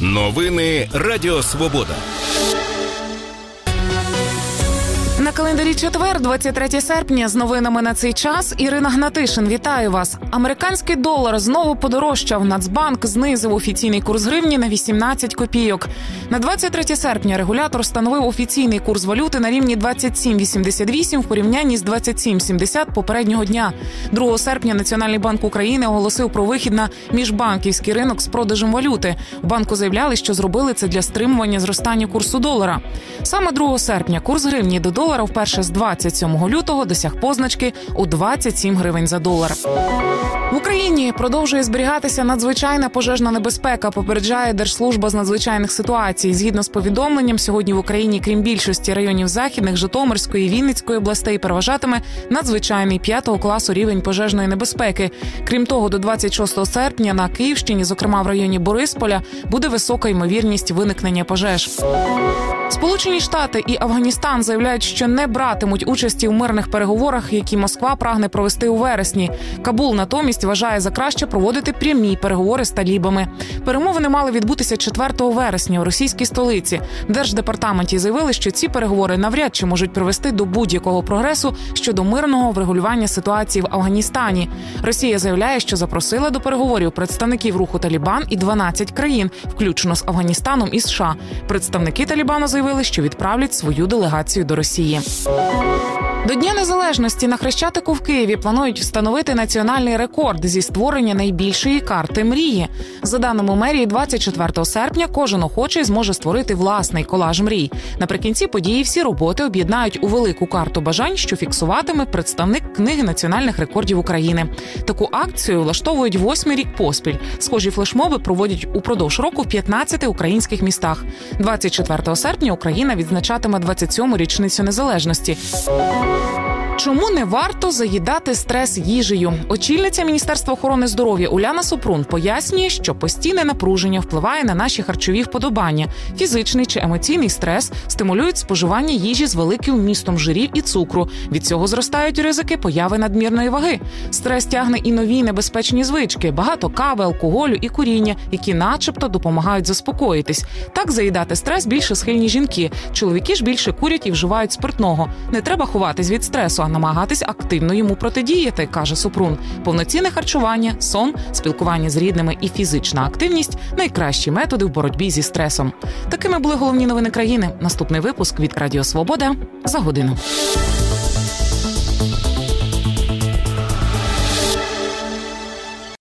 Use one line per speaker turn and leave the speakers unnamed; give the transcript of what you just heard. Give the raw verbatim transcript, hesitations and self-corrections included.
Новини Радіо Свобода.
На календарі четвер, двадцять третє серпня, з новинами на цей час Ірина Гнатишин. Вітаю вас. Американський долар знову подорожчав. Нацбанк знизив офіційний курс гривні на вісімнадцять копійок. На двадцять третє серпня регулятор встановив офіційний курс валюти на рівні двадцять сім вісімдесят вісім в порівнянні з двадцять сім сімдесят попереднього дня. другого серпня Національний банк України оголосив про вихід на міжбанківський ринок з продажем валюти. В банку заявляли, що зробили це для стримування зростання курсу долара. Саме другого серпня курс гривні до долара вперше з двадцять сьомого лютого досяг позначки у двадцять сім гривень за долар. В Україні продовжує зберігатися надзвичайна пожежна небезпека, попереджає Держслужба з надзвичайних ситуацій. Згідно з повідомленням, сьогодні в Україні, крім більшості районів Західних, Житомирської, Вінницької областей, переважатиме надзвичайний п'ятого класу рівень пожежної небезпеки. Крім того, до двадцять шостого серпня на Київщині, зокрема в районі Борисполя, буде висока ймовірність виникнення пожеж. Сполучені Штати і Афганістан заявляють, що не братимуть участі у мирних переговорах, які Москва прагне провести у вересні. Кабул натомість вважає за краще проводити прямі переговори з талібами. Перемовини мали відбутися четвертого вересня у російській столиці. В Держдепартаменті заявили, що ці переговори навряд чи можуть привести до будь-якого прогресу щодо мирного врегулювання ситуації в Афганістані. Росія заявляє, що запросила до переговорів представників руху Талібан і дванадцять країн, включно з Афганістаном і США. Представники Талібану заявили, що відправлять свою делегацію до Росії. До Дня Незалежності на Хрещатику в Києві планують встановити національний рекорд зі створення найбільшої карти мрії. За даними мерії, двадцять четвертого серпня кожен охочий зможе створити власний колаж мрій. Наприкінці події всі роботи об'єднають у велику карту бажань, що фіксуватиме представник Книги національних рекордів України. Таку акцію влаштовують восьмий рік поспіль. Схожі флешмоби проводять упродовж року в п'ятнадцяти українських містах. двадцять четвертого серпня Україна відзначатиме двадцять сьому річницю незалежності. Чому не варто заїдати стрес їжею? Очільниця Міністерства охорони здоров'я Уляна Супрун пояснює, що постійне напруження впливає на наші харчові вподобання. Фізичний чи емоційний стрес стимулюють споживання їжі з великим вмістом жирів і цукру. Від цього зростають ризики появи надмірної ваги. Стрес тягне і нові небезпечні звички – багато кави, алкоголю і куріння, які начебто допомагають заспокоїтись. Так заїдати стрес більше схильні жінки. Чоловіки ж більше курять і вживають спиртного. Не треба ховатись від стресу, а намагатись активно йому протидіяти, каже Супрун. Повноцінне харчування, сон, спілкування з рідними і фізична активність – найкращі методи в боротьбі зі стресом. Такими були головні новини країни. Наступний випуск від Радіо Свобода за годину.